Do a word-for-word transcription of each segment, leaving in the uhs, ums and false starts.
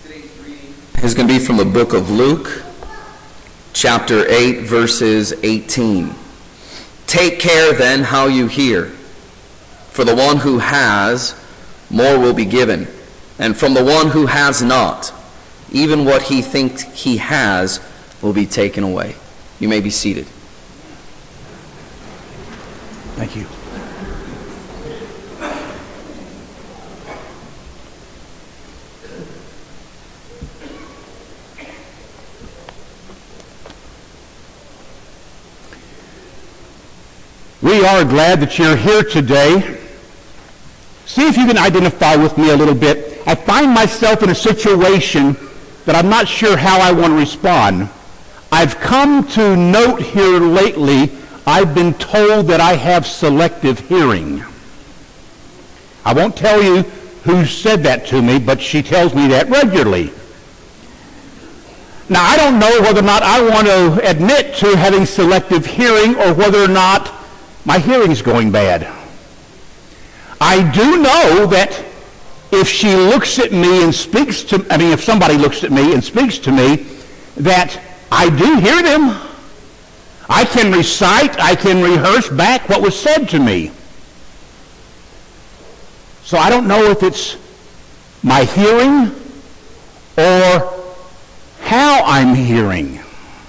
Today's reading is going to be from the book of Luke, chapter eight, verses eighteen. Take care then how you hear. For the one who has, more will be given. And from the one who has not, even what he thinks he has will be taken away. You may be seated. Thank you. We are glad that you're here today. See if you can identify with me a little bit. I find myself in a situation that I'm not sure how I want to respond. I've come to note here lately, I've been told that I have selective hearing. I won't tell you who said that to me, but she tells me that regularly. Now, I don't know whether or not I want to admit to having selective hearing or whether or not my hearing's going bad. I do know that if she looks at me and speaks to, I mean, if somebody looks at me and speaks to me, that I do hear them. I can recite, I can rehearse back what was said to me. So I don't know if it's my hearing or how I'm hearing.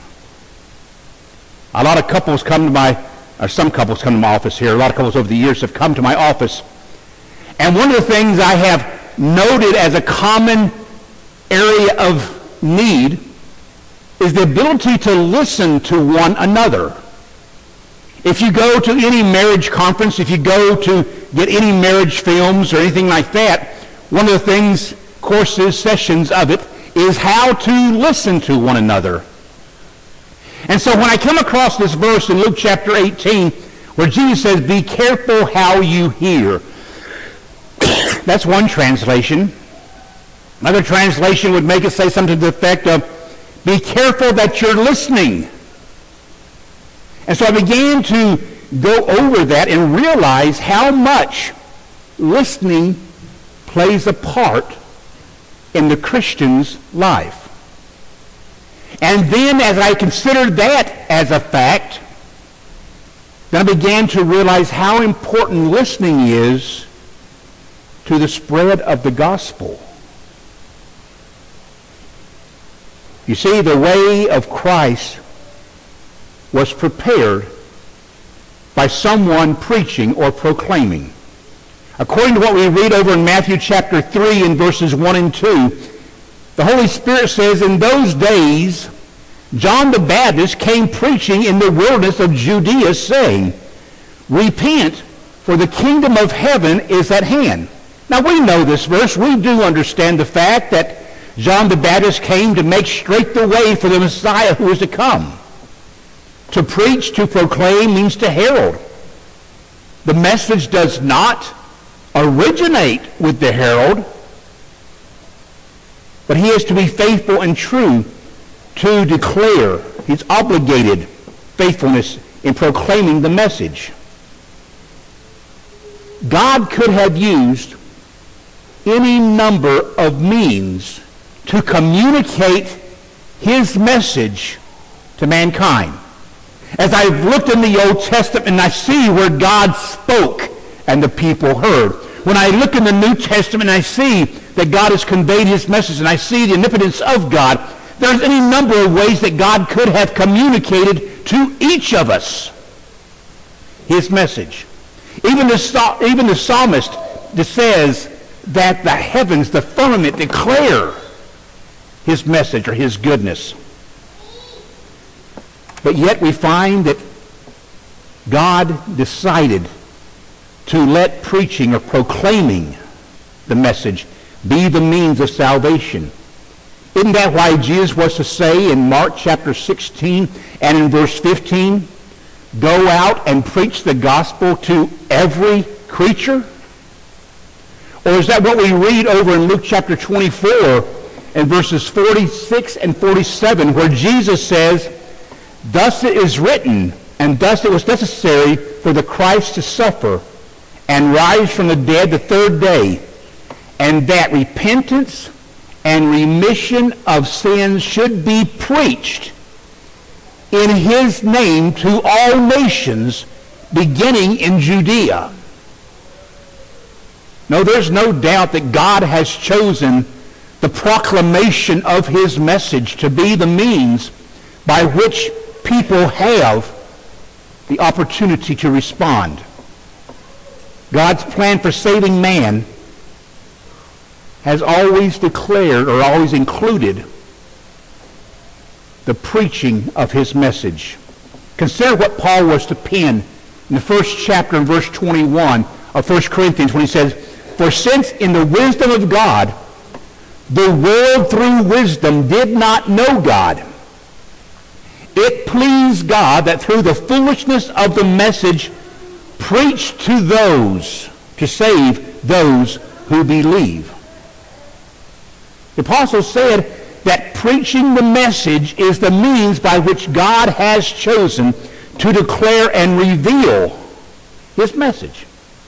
A lot of couples come to my or some couples come to my office here. A lot of couples over the years have come to my office. And one of the things I have noted as a common area of need is the ability to listen to one another. If you go to any marriage conference, if you go to get any marriage films or anything like that, one of the things, courses, sessions of it, is how to listen to one another. And so when I come across this verse in Luke chapter eighteen, where Jesus says, be careful how you hear. That's one translation. Another translation would make it say something to the effect of, be careful that you're listening. And so I began to go over that and realize how much listening plays a part in the Christian's life. And then as I considered that as a fact, then I began to realize how important listening is to the spread of the gospel. You see, the way of Christ was prepared by someone preaching or proclaiming. According to what we read over in Matthew chapter three in verses one and two, the Holy Spirit says, in those days, John the Baptist came preaching in the wilderness of Judea, saying, repent, for the kingdom of heaven is at hand. Now we know this verse. We do understand the fact that John the Baptist came to make straight the way for the Messiah who is to come. To preach, to proclaim, means to herald. The message does not originate with the herald, but he is to be faithful and true to declare his obligated faithfulness in proclaiming the message. God could have used any number of means to communicate his message to mankind. As I've looked in the Old Testament and I see where God spoke and the people heard. When I look in the New Testament and I see that God has conveyed his message and I see the omnipotence of God, there's any number of ways that God could have communicated to each of us his message. Even the, even the psalmist says that the heavens, the firmament, declare his message or his goodness. But yet we find that God decided to let preaching or proclaiming the message be the means of salvation. Isn't that why Jesus was to say in Mark chapter sixteen and in verse fifteen, go out and preach the gospel to every creature? Or is that what we read over in Luke chapter twenty-four and verses forty-six and forty-seven, where Jesus says, thus it is written, and thus it was necessary for the Christ to suffer and rise from the dead the third day, and that repentance and remission of sins should be preached in his name to all nations, beginning in Judea. No, there's no doubt that God has chosen the proclamation of his message to be the means by which people have the opportunity to respond. God's plan for saving man has always declared or always included the preaching of his message. Consider what Paul was to pen in the first chapter in verse twenty-one of First Corinthians when he says, "For since in the wisdom of God, the world through wisdom did not know God, it pleased God that through the foolishness of the message preached to those, to save those who believe." The apostle said that preaching the message is the means by which God has chosen to declare and reveal his message.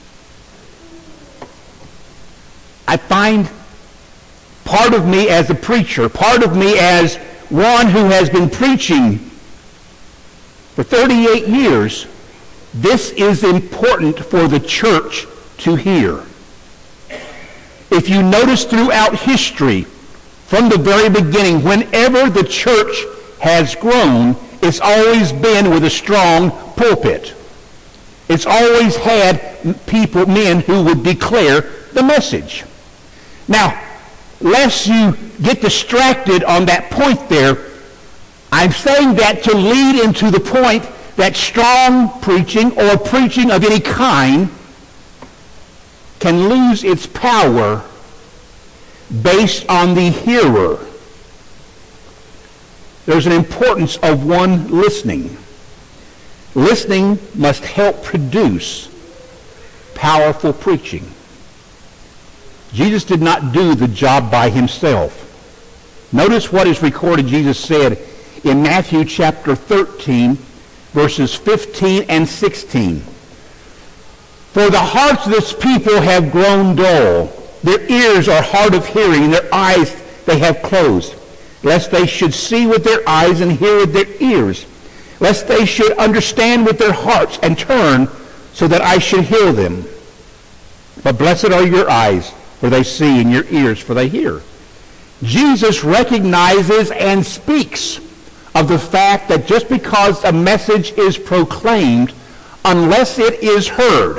I find part of me as a preacher, part of me as one who has been preaching for thirty-eight years, this is important for the church to hear. If you notice throughout history, from the very beginning, whenever the church has grown, it's always been with a strong pulpit. It's always had people, men who would declare the message. Now, lest you get distracted on that point there, I'm saying that to lead into the point that strong preaching or preaching of any kind can lose its power based on the hearer. There's an importance of one listening. Listening must help produce powerful preaching. Jesus did not do the job by himself. Notice what is recorded Jesus said in Matthew chapter thirteen, verses fifteen and sixteen. "For the hearts of this people have grown dull. Their ears are hard of hearing, and their eyes they have closed, lest they should see with their eyes and hear with their ears, lest they should understand with their hearts and turn, so that I should heal them. But blessed are your eyes, for they see, and your ears, for they hear." Jesus recognizes and speaks of the fact that just because a message is proclaimed, unless it is heard,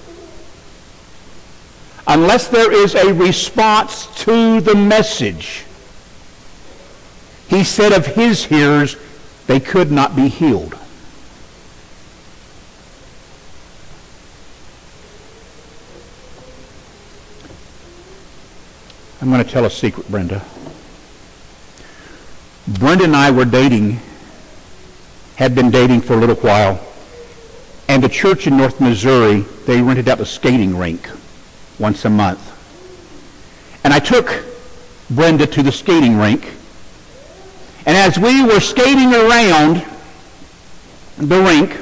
unless there is a response to the message, he said of his hearers, they could not be healed. I'm going to tell a secret, Brenda. Brenda and I were dating, had been dating for a little while, and the church in North Missouri, they rented out a skating rink once a month. And I took Brenda to the skating rink, and as we were skating around the rink,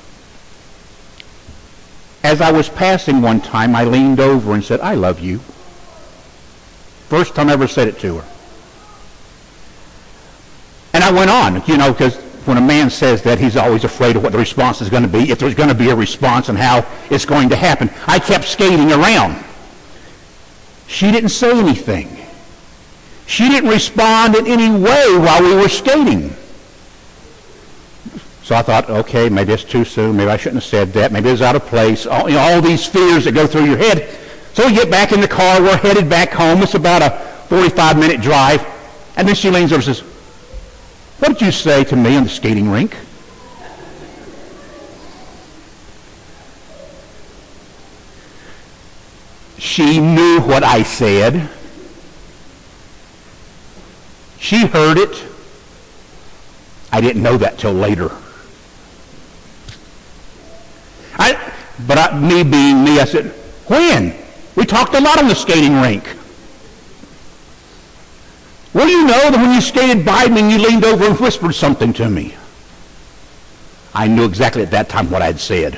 as I was passing one time, I leaned over and said, "I love you." First time I ever said it to her. And I went on, you know, because when a man says that, he's always afraid of what the response is going to be, if there's going to be a response and how it's going to happen. I kept skating around. She didn't say anything. She didn't respond in any way while we were skating. So I thought, okay, maybe it's too soon. Maybe I shouldn't have said that. Maybe it's out of place. All, you know, all these fears that go through your head. So we get back in the car. We're headed back home. It's about a forty-five minute drive. And then she leans over and says, "What did you say to me on the skating rink?" She knew what I said. She heard it. I didn't know that till later. I, but I, me being me, I said, "When? We talked a lot on the skating rink." "Well, you know that when you skated by me and you leaned over and whispered something to me." I knew exactly at that time what I had said.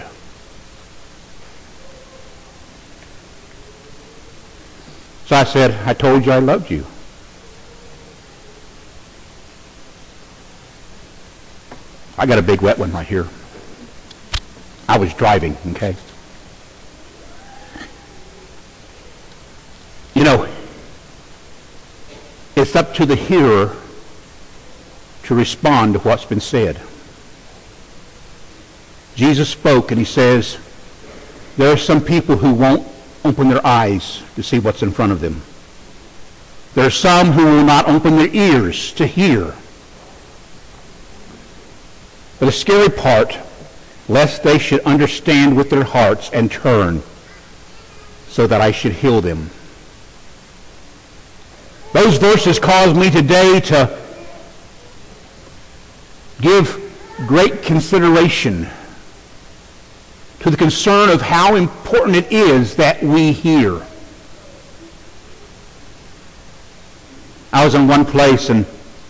So I said, "I told you I loved you." I got a big wet one right here. I was driving, okay? You know, it's up to the hearer to respond to what's been said. Jesus spoke and he says, there are some people who won't open their eyes to see what's in front of them. There are some who will not open their ears to hear. But the scary part, lest they should understand with their hearts and turn, so that I should heal them. Those verses cause me today to give great consideration to the concern of how important it is that we hear. I was in one place and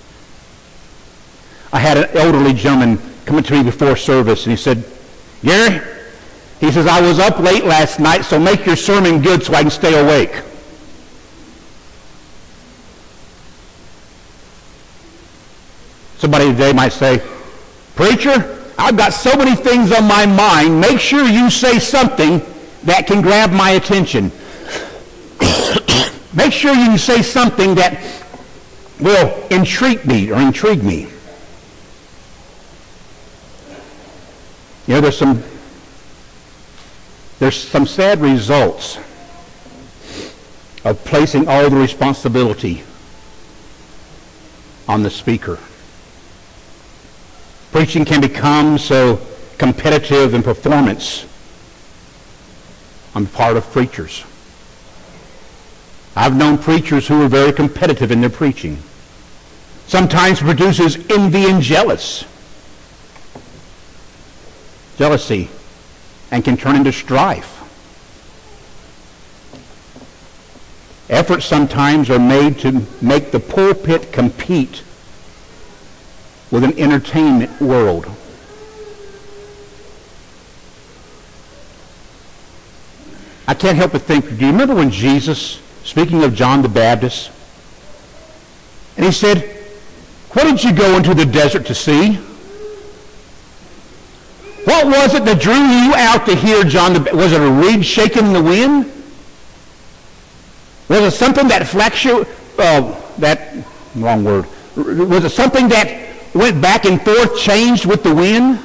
I had an elderly gentleman coming to me before service and he said, Gary, he says, I was up late last night, so make your sermon good so I can stay awake. Somebody today might say, preacher, I've got so many things on my mind. Make sure you say something that can grab my attention. Make sure you say something that will intrigue me or intrigue me. You know, there's some there's some sad results of placing all the responsibility on the speaker. Preaching can become so competitive in performance on the part of preachers. I've known preachers who are very competitive in their preaching. Sometimes produces envy and jealous. Jealousy, and can turn into strife. Efforts sometimes are made to make the pulpit compete with an entertainment world. I can't help but think, do you remember when Jesus, speaking of John the Baptist, and he said, what did you go into the desert to see? What was it that drew you out to hear John the Baptist? Was it a reed shaking in the wind? Was it something that fluctuated, uh, that, wrong word, was it something that went back and forth, changed with the wind?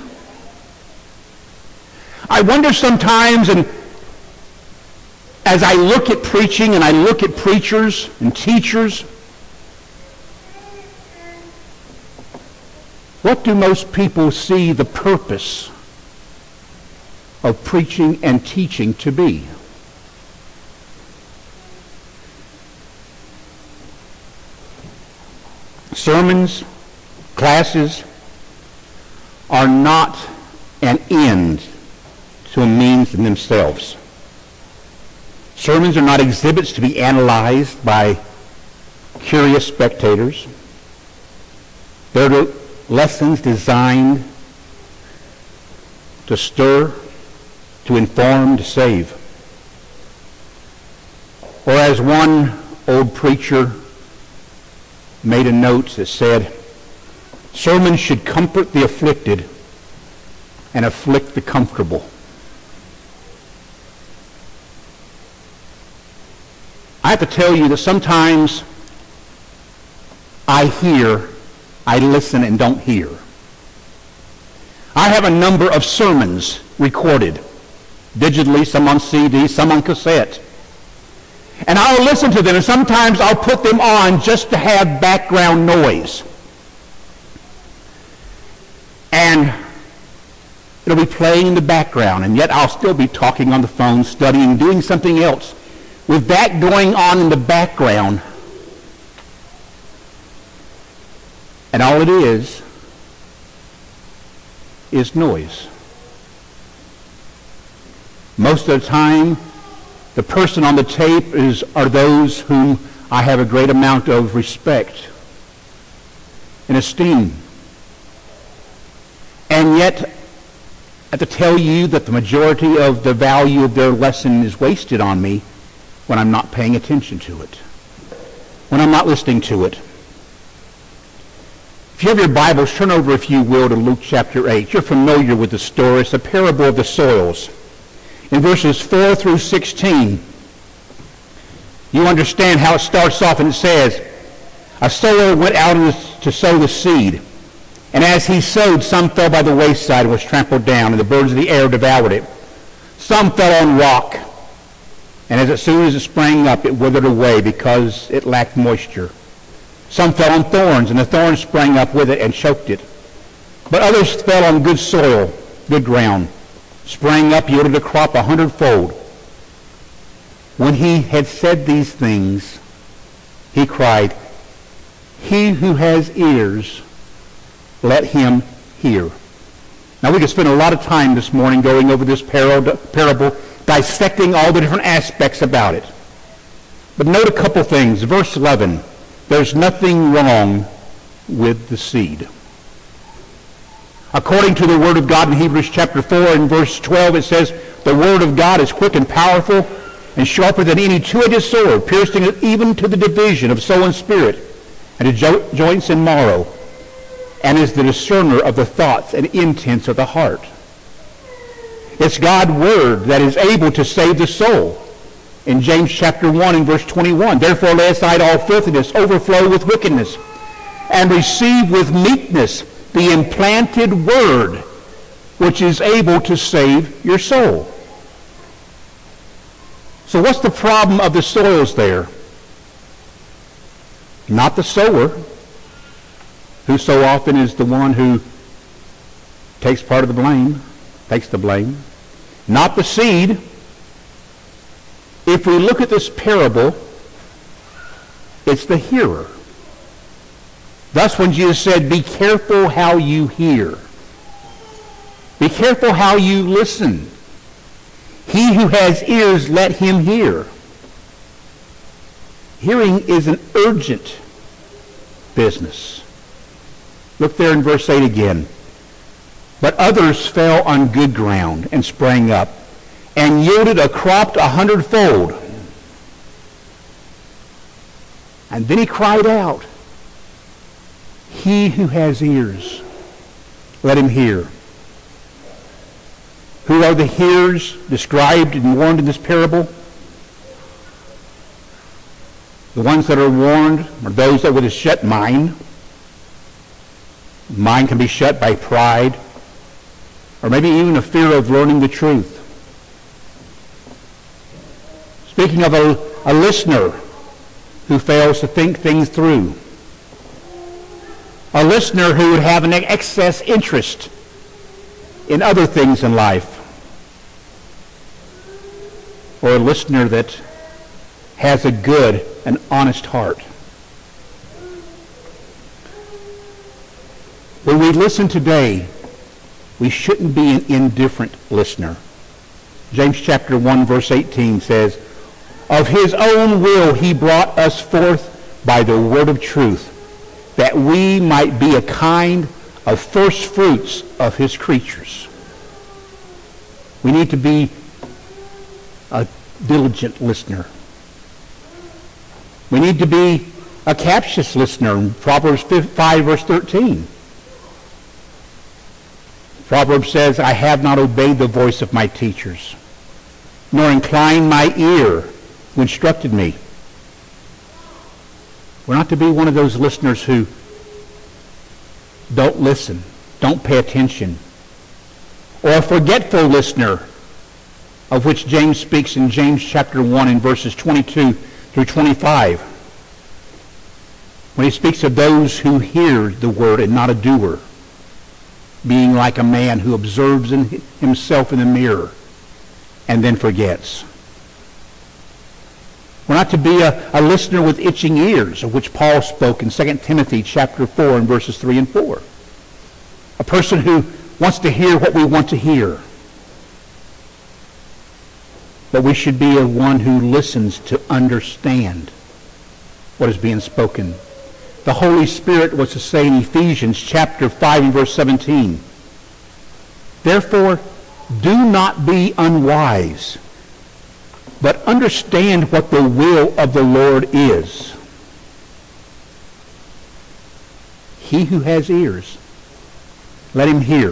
I wonder sometimes, and as I look at preaching and I look at preachers and teachers, what do most people see the purpose of preaching and teaching to be? Sermons, classes are not an end to a means in themselves. Sermons are not exhibits to be analyzed by curious spectators. They're lessons designed to stir, to inform, to save. Or as one old preacher made a note that said, sermons should comfort the afflicted and afflict the comfortable. I have to tell you that sometimes I hear, I listen and don't hear. I have a number of sermons recorded, digitally, some on C D, some on cassette. And I'll listen to them, and sometimes I'll put them on just to have background noise. And it'll be playing in the background, and yet I'll still be talking on the phone, studying, doing something else. With that going on in the background, and all it is, is noise. Most of the time, the person on the tape is are those whom I have a great amount of respect and esteem. And yet, I have to tell you that the majority of the value of their lesson is wasted on me when I'm not paying attention to it, when I'm not listening to it. If you have your Bibles, turn over, if you will, to Luke chapter eight. You're familiar with the story. It's the parable of the soils. In verses four through sixteen, you understand how it starts off, and it says, a sower went out to sow the seed. And as he sowed, some fell by the wayside and was trampled down, and the birds of the air devoured it. Some fell on rock, and as soon as it sprang up, it withered away because it lacked moisture. Some fell on thorns, and the thorns sprang up with it and choked it. But others fell on good soil, good ground, sprang up, yielded a crop a hundredfold. When he had said these things, he cried, "He who has ears, let him hear." Now we could spend a lot of time this morning going over this parable, dissecting all the different aspects about it. But note a couple things. Verse eleven, there's nothing wrong with the seed. According to the Word of God in Hebrews chapter four and verse twelve, it says, the Word of God is quick and powerful and sharper than any two-edged sword, piercing it even to the division of soul and spirit, and to jo- joints and marrow, and is the discerner of the thoughts and intents of the heart. It's God's Word that is able to save the soul. In James chapter one and verse twenty-one, therefore lay aside all filthiness, overflow with wickedness, and receive with meekness the implanted word, which is able to save your soul. So what's the problem of the soils there? Not the sower, who so often is the one who takes part of the blame, takes the blame. Not the seed. If we look at this parable, it's the hearer. Thus when Jesus said, be careful how you hear. Be careful how you listen. He who has ears, let him hear. Hearing is an urgent business. Look there in verse eight again. But others fell on good ground and sprang up, and yielded a crop a hundredfold. And then he cried out, he who has ears, let him hear. Who are the hearers described and warned in this parable? The ones that are warned are those that with a shut mind. Mind can be shut by pride, or maybe even a fear of learning the truth. Speaking of a, a listener who fails to think things through. A listener who would have an excess interest in other things in life. Or a listener that has a good and honest heart. When we listen today, we shouldn't be an indifferent listener. James chapter one verse eighteen says, of his own will he brought us forth by the word of truth, that we might be a kind of first fruits of his creatures. We need to be a diligent listener. We need to be a captious listener in Proverbs five verse thirteen. Proverbs says, I have not obeyed the voice of my teachers, nor inclined my ear who instructed me. We're not to be one of those listeners who don't listen, don't pay attention, or a forgetful listener, of which James speaks in James chapter one in verses twenty-two through twenty-five, when he speaks of those who hear the word and not a doer, being like a man who observes in himself in the mirror and then forgets. We're not to be a, a listener with itching ears, of which Paul spoke in Second Timothy chapter four and verses three and four. A person who wants to hear what we want to hear. But we should be a one who listens to understand what is being spoken. The Holy Spirit was to say in Ephesians chapter five and verse seventeen, therefore, do not be unwise, but understand what the will of the Lord is. He who has ears, let him hear.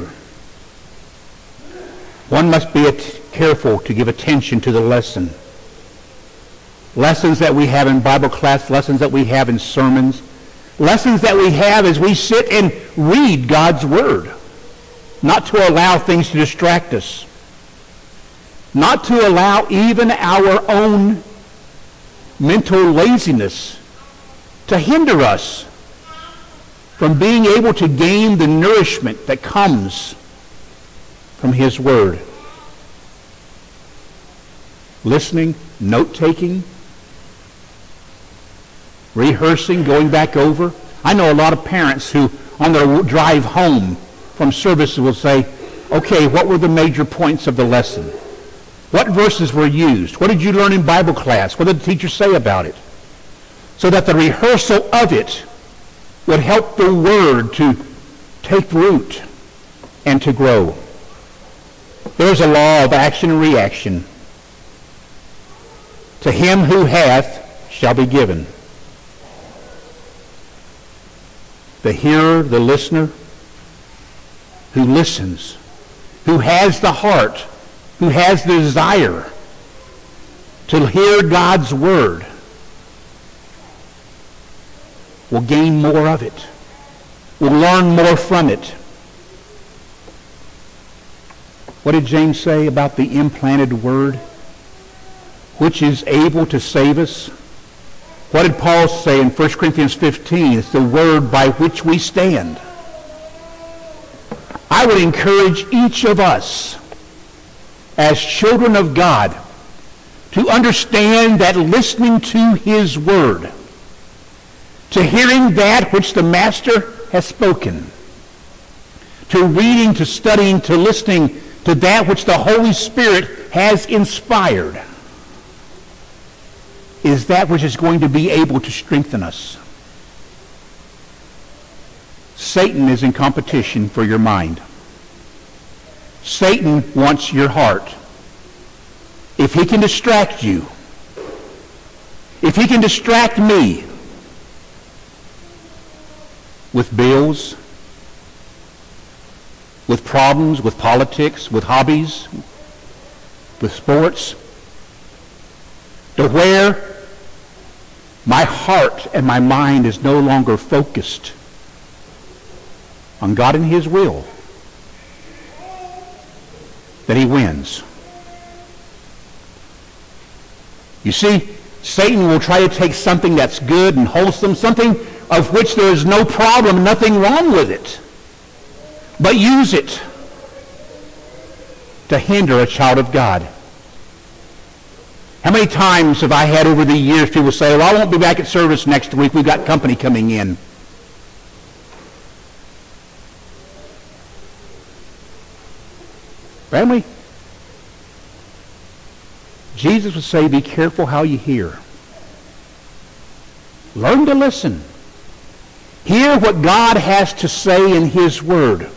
One must be at- careful to give attention to the lesson. Lessons that we have in Bible class, lessons that we have in sermons, lessons that we have as we sit and read God's Word. Not to allow things to distract us. Not to allow even our own mental laziness to hinder us from being able to gain the nourishment that comes from His Word. Listening, note-taking, rehearsing, going back over. I know a lot of parents who, on their drive home from services, will say, okay, what were the major points of the lesson? What verses were used? What did you learn in Bible class? What did the teacher say about it? So that the rehearsal of it would help the Word to take root and to grow. There's a law of action and reaction. To him who hath shall be given. The hearer, the listener, who listens, who has the heart, who has the desire to hear God's Word, will gain more of it, will learn more from it. What did James say about the implanted Word, which is able to save us? What did Paul say in First Corinthians fifteen? It's the Word by which we stand. I would encourage each of us as children of God to understand that listening to His Word, to hearing that which the Master has spoken, to reading, to studying, to listening to that which the Holy Spirit has inspired, is that which is going to be able to strengthen us. Satan is in competition for your mind. Satan wants your heart. If he can distract you, if he can distract me with bills, with problems, with politics, with hobbies, with sports, to where my heart and my mind is no longer focused on God and His will, that he wins. You see, Satan will try to take something that's good and wholesome, something of which there is no problem, nothing wrong with it, but use it to hinder a child of God. How many times have I had over the years people say, well, I won't be back at service next week, we've got company coming in. Family, Jesus would say, be careful how you hear. Learn to listen. Hear what God has to say in His Word.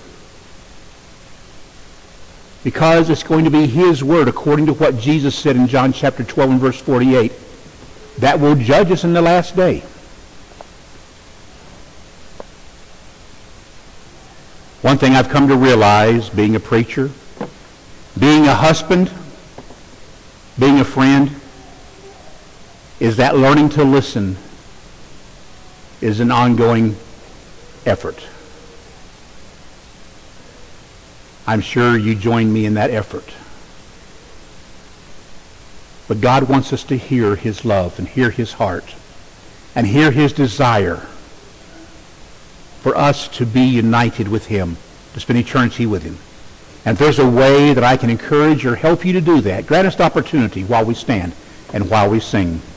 Because it's going to be His Word, according to what Jesus said in John chapter twelve and verse forty-eight, that will judge us in the last day. One thing I've come to realize, being a preacher, being a husband, being a friend, is that learning to listen is an ongoing effort. I'm sure you join me in that effort. But God wants us to hear His love and hear His heart and hear His desire for us to be united with Him, to spend eternity with Him. And if there's a way that I can encourage or help you to do that, grant us the opportunity while we stand and while we sing.